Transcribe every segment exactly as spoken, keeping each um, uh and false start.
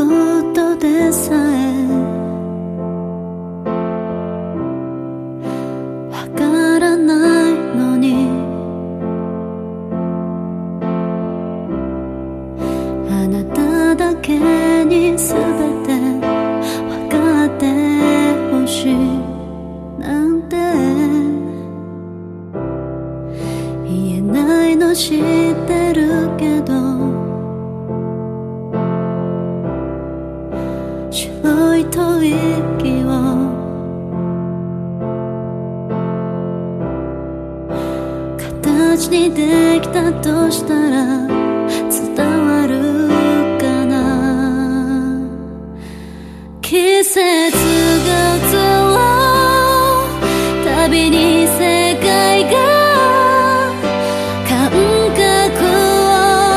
ことでさえわからないのに、あなただけに全てわかってほしいなんて言えないの知ってるけど、白い吐息を形にできたとしたら伝わるかな。季節が移ろうたびに世界が感覚を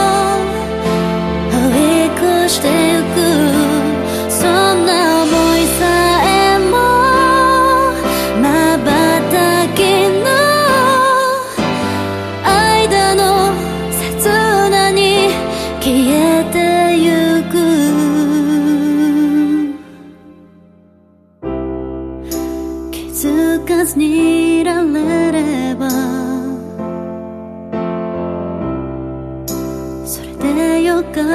追い越してゆく、そんな想いさえも瞬きの間の刹那に消えてゆく。気づかずにいられればそれでよかった。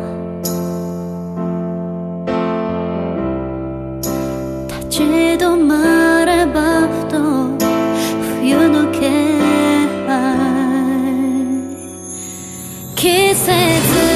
立ち止まればふと冬の気配、季節